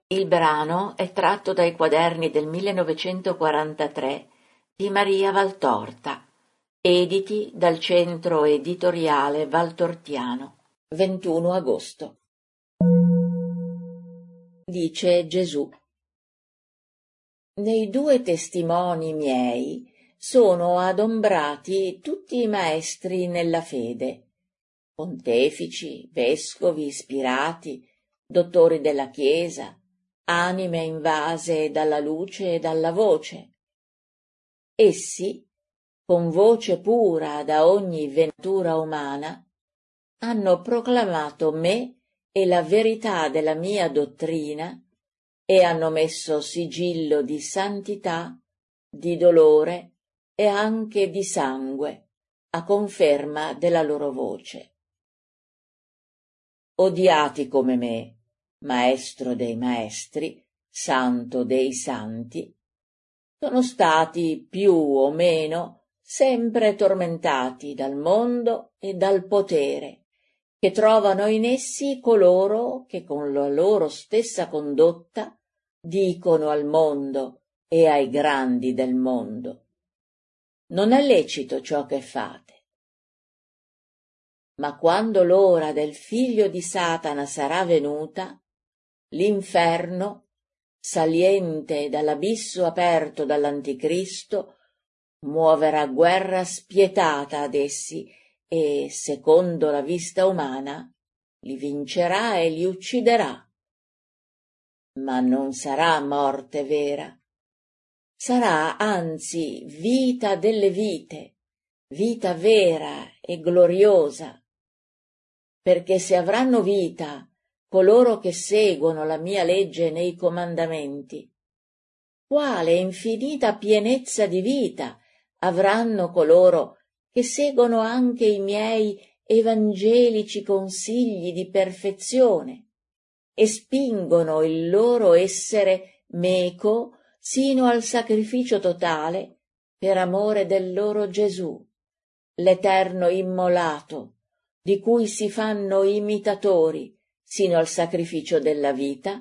Il brano è tratto dai quaderni del 1943 di Maria Valtorta, editi dal Centro Editoriale Valtortiano, 21 agosto. Dice Gesù: nei due testimoni miei sono adombrati tutti i maestri nella fede, pontefici, vescovi ispirati, dottori della Chiesa, anime invase dalla luce e dalla voce. Essi, con voce pura da ogni ventura umana, hanno proclamato me e la verità della mia dottrina e hanno messo sigillo di santità, di dolore e anche di sangue a conferma della loro voce. Odiati come me, maestro dei maestri, santo dei santi, sono stati più o meno sempre tormentati dal mondo e dal potere, che trovano in essi coloro che con la loro stessa condotta dicono al mondo e ai grandi del mondo: non è lecito ciò che fate. Ma quando l'ora del figlio di Satana sarà venuta, l'inferno, saliente dall'abisso aperto dall'anticristo, muoverà guerra spietata ad essi e, secondo la vista umana, li vincerà e li ucciderà. Ma non sarà morte vera, sarà anzi vita delle vite, vita vera e gloriosa, perché se avranno vita coloro che seguono la mia legge nei comandamenti, quale infinita pienezza di vita avranno coloro che seguono anche i miei evangelici consigli di perfezione e spingono il loro essere meco sino al sacrificio totale per amore del loro Gesù, l'eterno immolato, di cui si fanno imitatori sino al sacrificio della vita?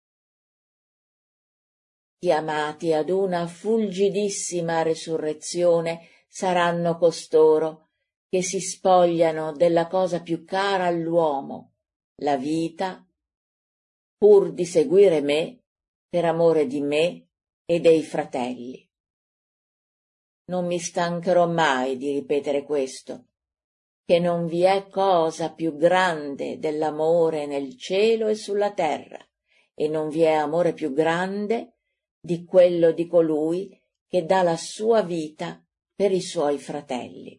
Chiamati ad una fulgidissima resurrezione saranno costoro che si spogliano della cosa più cara all'uomo, la vita, pur di seguire me per amore di me e dei fratelli. Non mi stancherò mai di ripetere questo, che non vi è cosa più grande dell'amore nel cielo e sulla terra, e non vi è amore più grande di quello di colui che dà la sua vita per i suoi fratelli.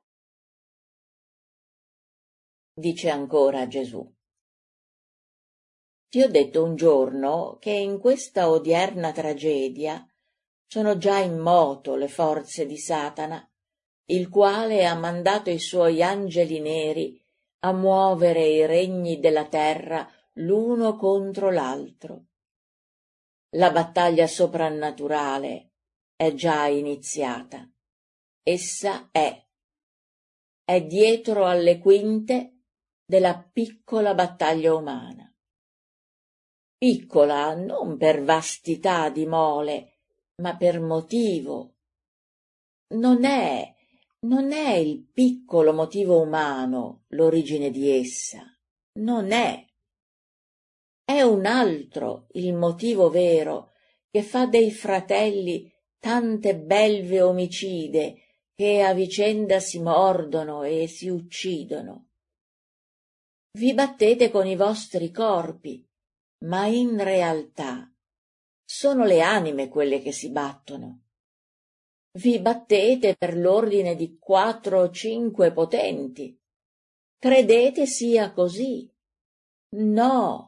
Dice ancora Gesù: ti ho detto un giorno che in questa odierna tragedia sono già in moto le forze di Satana, il quale ha mandato i suoi angeli neri a muovere i regni della terra l'uno contro l'altro. La battaglia soprannaturale è già iniziata. Essa è dietro alle quinte della piccola battaglia umana. Piccola non per vastità di mole, ma per motivo. Non è il piccolo motivo umano l'origine di essa, non è. È un altro il motivo vero che fa dei fratelli tante belve omicide che a vicenda si mordono e si uccidono. Vi battete con i vostri corpi, ma in realtà sono le anime quelle che si battono. Vi battete per l'ordine di 4 o 5 potenti. Credete sia così? No.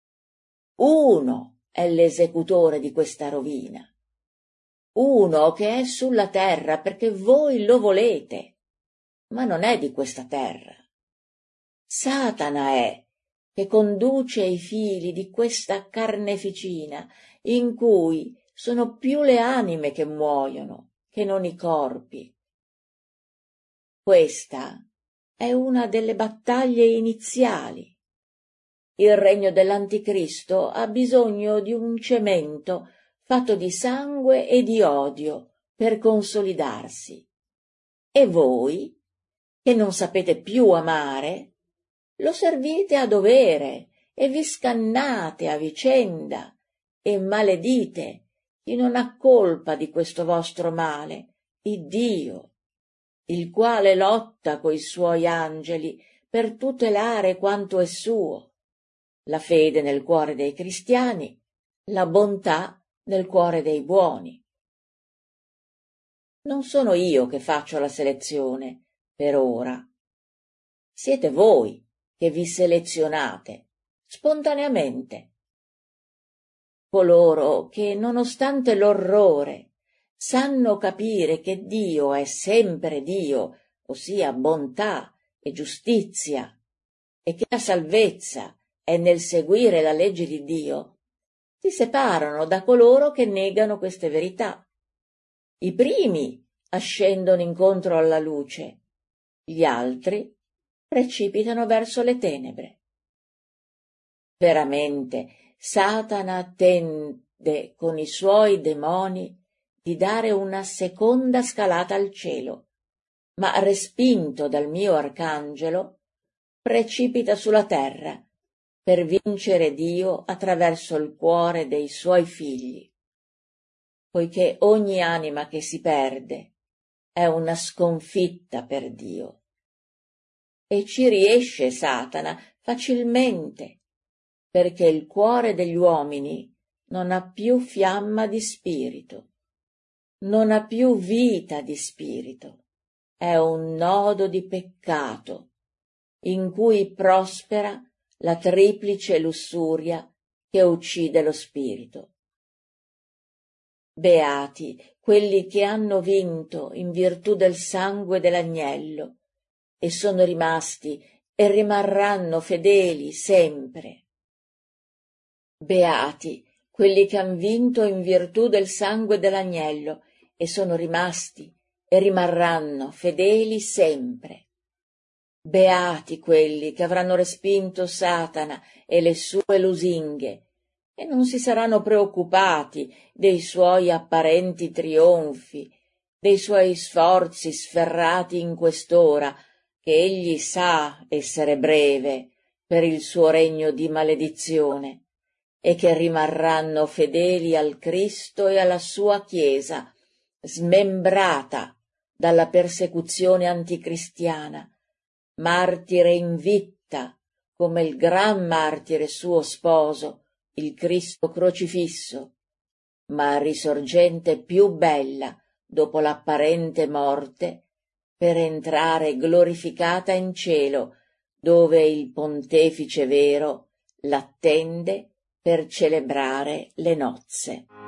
Uno è l'esecutore di questa rovina. Uno che è sulla terra perché voi lo volete, ma non è di questa terra. Satana è che conduce i fili di questa carneficina in cui sono più le anime che muoiono che non i corpi. Questa è una delle battaglie iniziali. il regno dell'Anticristo ha bisogno di un cemento fatto di sangue e di odio per consolidarsi. E voi, che non sapete più amare, lo servite a dovere e vi scannate a vicenda e maledite chi non ha colpa di questo vostro male, Iddio, il quale lotta coi suoi angeli per tutelare quanto è suo, la fede nel cuore dei cristiani, la bontà nel cuore dei buoni. Non sono io che faccio la selezione, per ora. Siete voi che vi selezionate, spontaneamente. Coloro che, nonostante l'orrore, sanno capire che Dio è sempre Dio, ossia bontà e giustizia, e che la salvezza è nel seguire la legge di Dio, si separano da coloro che negano queste verità. I primi ascendono incontro alla luce, gli altri precipitano verso le tenebre. Veramente, Satana tende con i suoi demoni di dare una seconda scalata al cielo, ma respinto dal mio arcangelo, precipita sulla terra per vincere Dio attraverso il cuore dei suoi figli, poiché ogni anima che si perde è una sconfitta per Dio. E ci riesce Satana facilmente, perché il cuore degli uomini non ha più fiamma di spirito, non ha più vita di spirito, è un nodo di peccato, in cui prospera la triplice lussuria che uccide lo spirito. Beati quelli che hanno vinto in virtù del sangue dell'agnello e sono rimasti e rimarranno fedeli sempre. Beati quelli che han vinto in virtù del sangue dell'agnello e sono rimasti e rimarranno fedeli sempre. Beati quelli che avranno respinto Satana e le sue lusinghe e non si saranno preoccupati dei suoi apparenti trionfi, dei suoi sforzi sferrati in quest'ora, che egli sa essere breve per il suo regno di maledizione, e che rimarranno fedeli al Cristo e alla sua Chiesa, smembrata dalla persecuzione anticristiana, martire invitta come il gran martire suo sposo, il Cristo crocifisso, ma risorgente più bella dopo l'apparente morte, per entrare glorificata in cielo, dove il Pontefice vero l'attende per celebrare le nozze.